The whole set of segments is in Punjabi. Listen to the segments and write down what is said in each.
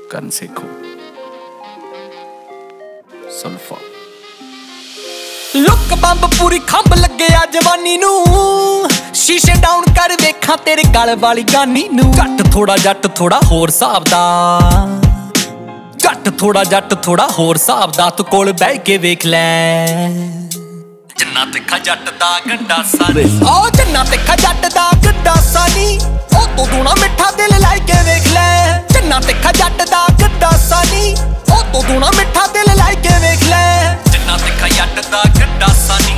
ਕਰਨ ਸੇਖੋਂ ਸੁਲਫਾ। ਲੁੱਕ ਬੰਬ ਪੂਰੀ ਖੰਭ ਲੱਗਿਆ ਜਵਾਨੀ ਨੂੰ, ਸ਼ੀਸ਼ੇ ਡਾਊਨ ਕਰ ਵੇਖਾਂ ਤੇਰੇ ਗਲ ਵਾਲੀ ਗਾਨੀ ਨੂੰ। ਜੱਟ ਥੋੜਾ ਜੱਟ ਥੋੜਾ ਹੋਰ ਹਿਸਾਬ ਦਾ, ਜੱਟ ਥੋੜਾ ਜੱਟ ਥੋੜਾ ਹੋਰ ਹਿਸਾਬ ਦਾ। ਤੂੰ ਕੋਲ ਬਹਿ ਕੇ ਵੇਖ ਲੈ, ਜੰਨਾ ਤਿੱਖਾ ਜੱਟ ਦਾ ਗੰਡਾਸਾ ਨੀ। ਓ ਜੰਨਾ ਤਿੱਖਾ ਜੱਟ ਦਾ ਗੰਡਾਸਾ ਨੀ, ਉਹ ਤੋਂ ਦੂਣਾ ਮਿੱਠਾ ਦਿਲ ਲੈ ਕੇ ਵੇਖ ਲੈ। ਜੰਨਾ ਤਿੱਖਾ ਜੱਟ ਦਾ ਗੰਡਾਸਾ ਨੀ, ਉਹ ਤੋਂ ਦੂਣਾ ਮਿੱਠਾ ਦਿਲ ਲੈ ਕੇ ਵੇਖ ਲੈ। ਜੰਨਾ ਤਿੱਖਾ ਜੱਟ ਦਾ ਗੰਡਾਸਾ ਨੀ।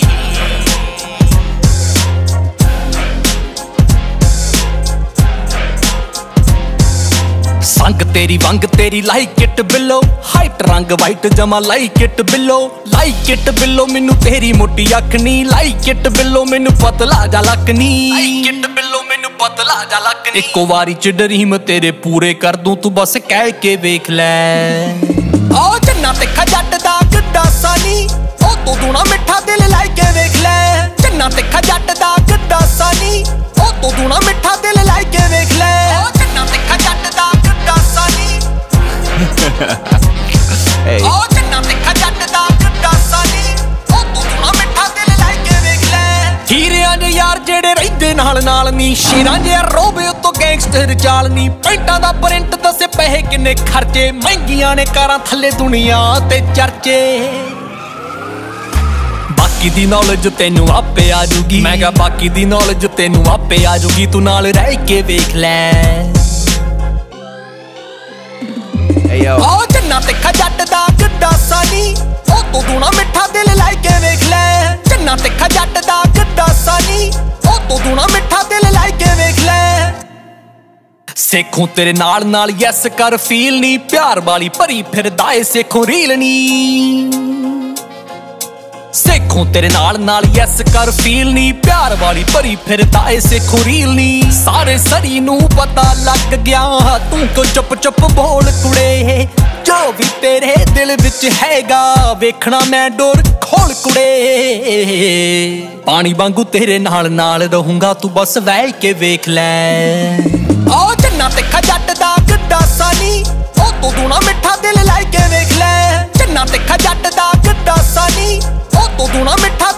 ਸੰਗ ਤੇਰੀ ਵੰਗ ਤੇਰੀ ਲਾਈਕ ਇਟ ਬਿੱਲੋ, ਹਾਈਟ ਰੰਗ ਵਾਈਟ ਜਮਾ ਲਾਈਕ ਇਟ ਬਿੱਲੋ। ਲਾਈਕ ਇਟ ਬਿੱਲੋ ਮੈਨੂੰ ਤੇਰੀ ਮੋਟੀ ਅੱਖ ਨੀ, ਲਾਈਕ ਇਟ ਬਿੱਲੋ ਮੈਨੂੰ ਪਤਲਾ ਜਾ ਲੱਕ ਨੀ। ਲਾਈਕ ਇਟ ਬਿੱਲੋ ਮੈਨੂੰ ਪਤਲਾ ਜਾ ਲੱਕ ਨੀ। ਇੱਕੋ ਵਾਰੀ ਚ ਡਰੀਮ ਤੇਰੇ ਪੂਰੇ ਕਰ ਦੂੰ, ਤੂੰ ਬਸ ਕਹਿ ਕੇ ਵੇਖ ਲੈ। ਓ ਜੰਨਾ ਤਿੱਖਾ ਜੱਟ ਦਾ ਗੰਡਾਸਾ ਨੀ, ਉਹ ਤੋਂ ਦੂਣਾ ਮਿੱਠਾ ਦਿਲ ਲੈ ਕੇ ਵੇਖ ਲੈ। ਜੰਨਾ ਤਿੱਖਾ ਜੱਟ ਦਾ ਗੰਡਾਸਾ ਨੀ, ਉਹ ਤੋਂ ਦੂਣਾ ਮਿੱਠਾ ਦਿਲ ਲੈ ਕੇ ਵੇਖ ਲੈ। ਓ ਜੰਨਾ ਤਿੱਖਾ ਜੱਟ ਦਾ ਗੰਡਾਸਾ ਨੀ। ਓ ਜੰਨਾ ਤਿੱਖਾ ਜੱਟ ਦਾ ਗੰਡਾਸਾ ਨੀ, ਉਹ ਤੋਂ ਦੂਣਾ ਮਿੱਠਾ ਦਿਲ ਲੈ ਕੇ ਵੇਖ ਲੈ। ਹੀਰਿਆਂ ਦੇ ਯਾਰ ਜਿਹੜੇ ਰਹਿੰਦੇ ਨਾਲ ਨਾਲ ਨੀ, ਸ਼ੇਰਾਂ ਦੇ ਰੋਬੇ ਉੱਤੋਂ ਗੈਂਗਸਟਰ ਚਾਲ ਨੀ। ਪੈਂਟਾਂ ਦਾ ਪ੍ਰਿੰਟ ਦੱਸੇ ਪੈਸੇ ਕਿੰਨੇ ਖਰਚੇ, ਮਹਿੰਗੀਆਂ ਨੇ ਕਾਰਾਂ ਥੱਲੇ ਦੁਨੀਆ ਤੇ ਚਰਚੇ। ਬਾਕੀ ਦੀ ਨੌਲੇਜ ਤੈਨੂੰ ਆਪੇ ਆ ਜੂਗੀ, ਮੈਂ ਕਿਹਾ ਬਾਕੀ ਦੀ ਨੌਲੇਜ ਤੈਨੂੰ ਆਪੇ ਆ ਜੂਗੀ। ਤੂੰ ਨਾਲ ਰਹਿ ਕੇ ਵੇਖ ਲੈ। ਓ ਜੰਨਾ ਤਿੱਖਾ ਜੱਟ ਦਾ ਗੰਡਾਸਾ ਨੀ, ਉਹ ਤੋਂ ਦੂਣਾ ਮਿੱਠਾ ਦਿਲ ਲੈ ਕੇ ਵੇਖ ਲੈ। ਜੰਨਾ ਤਿੱਖਾ ਜੱਟ ਦਾ ਗੰਡਾਸਾ ਨੀ, ਉਹ ਤੋਂ ਦੂਣਾ ਮਿੱਠਾ ਦਿਲ ਲੈ ਕੇ ਵੇਖ ਲੈ। ਸੇਖੋਂ ਤੇਰੇ ਨਾਲ ਨਾਲ ਯੈਸ ਕਰ ਫੀਲ ਨੀ, ਪਿਆਰ ਵਾਲੀ ਭਰੀ ਫਿਰਦਾ ਏ ਸੇਖੋਂ ਰੀਲ ਨੀ। ਸੇਖੋਂ ਤੇਰੇ ਨਾਲ ਨਾਲ ਯੈਸ ਕਰ ਫੀਲ ਨੀ, ਪਿਆਰ ਵਾਲੀ ਭਰੀ ਫਿਰਦਾ ਏ ਸੇਖੋਂ ਰੀਲ ਨੀ। ਸਾਰੇ ਸਰੀ ਨੂੰ ਪਤਾ ਲੱਗ ਗਿਆ, ਤੂੰ ਕਿਉਂ ਚੁੱਪ ਚੁੱਪ ਬੋਲ ਕੁੜੇ। ਜੋ ਵੀ ਤੇਰੇ ਦਿਲ ਵਿੱਚ ਹੈਗਾ, ਵੇਖਣਾ ਮੈਂ ਡੋਰ ਖੋਲ ਕੁੜੇ। ਪਾਣੀ ਵਾਂਗੂ ਤੇਰੇ ਨਾਲ ਨਾਲ ਰਹੂੰਗਾ, ਤੂੰ ਬਸ ਵਹਿ ਕੇ ਵੇਖ ਲੈ। ਓ ਜੰਨਾ ਤਿੱਖਾ ਜੱਟ ਦਾ ਗੰਡਾਸਾ ਨੀ, ਉਹ ਤੋਂ ਦੂਣਾ ਮਿੱਠਾ ਦਿਲ ਲੈ ਕੇ ਵੇਖ ਲੈ। ਜੰਨਾ ਤਿੱਖਾ ਜੱਟ ਦਾ ਗੰਡਾਸਾ ਨੀ, ਉਹ ਤੋਂ ਦੂਣਾ ਮਿੱਠਾ